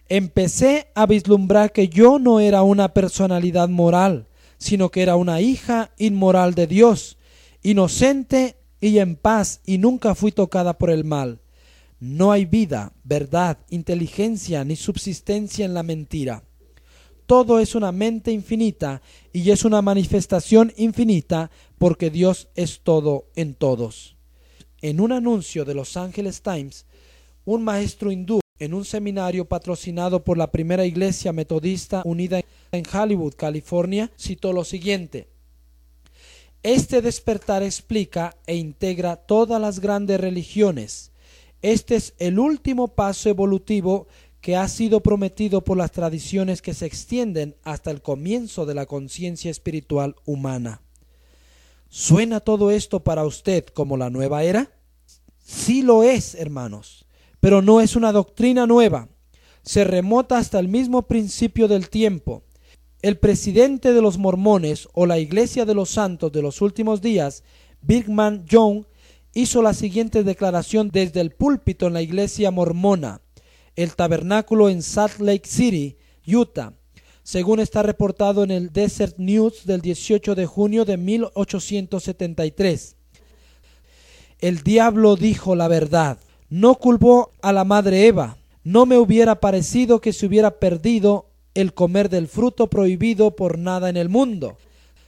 empecé a vislumbrar que yo no era una personalidad moral, sino que era una hija inmoral de Dios, inocente y en paz, y nunca fui tocada por el mal. No hay vida, verdad, inteligencia ni subsistencia en la mentira. Todo es una mente infinita y es una manifestación infinita porque Dios es todo en todos. En un anuncio de Los Angeles Times, un maestro hindú en un seminario patrocinado por la primera iglesia metodista unida en Hollywood, California, citó lo siguiente: este despertar explica e integra todas las grandes religiones. Este es el último paso evolutivo que ha sido prometido por las tradiciones que se extienden hasta el comienzo de la conciencia espiritual humana. ¿Suena todo esto para usted como la nueva era? Sí lo es, hermanos, pero no es una doctrina nueva. Se remota hasta el mismo principio del tiempo. El presidente de los mormones o la Iglesia de los Santos de los Últimos Días, Brigham Young, hizo la siguiente declaración desde el púlpito en la iglesia mormona, el tabernáculo en Salt Lake City, Utah, según está reportado en el Desert News del 18 de junio de 1873. El diablo dijo la verdad, no culpó a la madre Eva. No me hubiera parecido que se hubiera perdido el comer del fruto prohibido por nada en el mundo.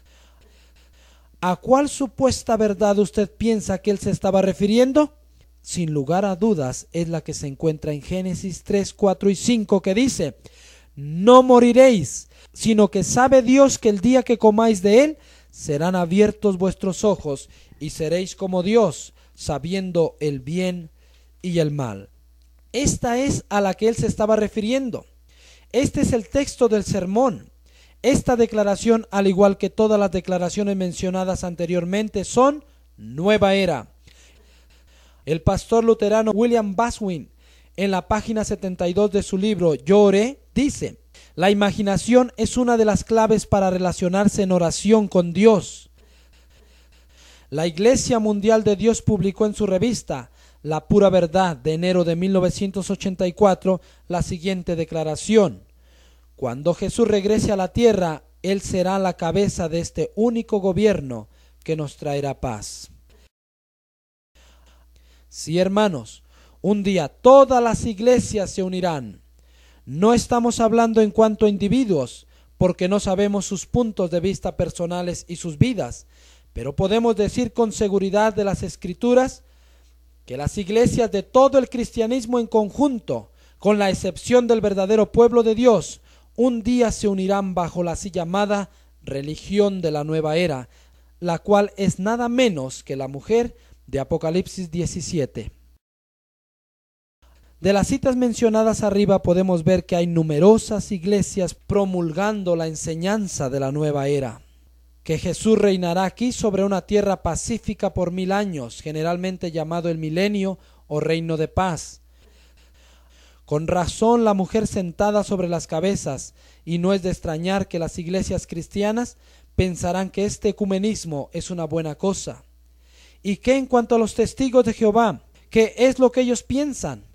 ¿A cuál supuesta verdad usted piensa que él se estaba refiriendo? Sin lugar a dudas es la que se encuentra en Génesis 3, 4 y 5, que dice: no moriréis, sino que sabe Dios que el día que comáis de él, serán abiertos vuestros ojos y seréis como Dios, sabiendo el bien y el mal. Esta es a la que él se estaba refiriendo. Este es el texto del sermón. Esta declaración, al igual que todas las declaraciones mencionadas anteriormente, son nueva era. El pastor luterano William Baswin, en la página 72 de su libro Yo oré, dice: la imaginación es una de las claves para relacionarse en oración con Dios. La Iglesia Mundial de Dios publicó en su revista La Pura Verdad de enero de 1984 la siguiente declaración: cuando Jesús regrese a la tierra, Él será la cabeza de este único gobierno que nos traerá paz. Sí, hermanos, un día todas las iglesias se unirán. No estamos hablando en cuanto a individuos, porque no sabemos sus puntos de vista personales y sus vidas, pero podemos decir con seguridad de las Escrituras que las iglesias de todo el cristianismo en conjunto, con la excepción del verdadero pueblo de Dios, un día se unirán bajo la así llamada religión de la nueva era, la cual es nada menos que la mujer de Apocalipsis 17. De las citas mencionadas arriba podemos ver que hay numerosas iglesias promulgando la enseñanza de la nueva era, que Jesús reinará aquí sobre una tierra pacífica por 1000 años, generalmente llamado el milenio o reino de paz. Con razón la mujer sentada sobre las cabezas, y no es de extrañar que las iglesias cristianas pensarán que este ecumenismo es una buena cosa. ¿Y qué en cuanto a los testigos de Jehová? ¿Qué es lo que ellos piensan?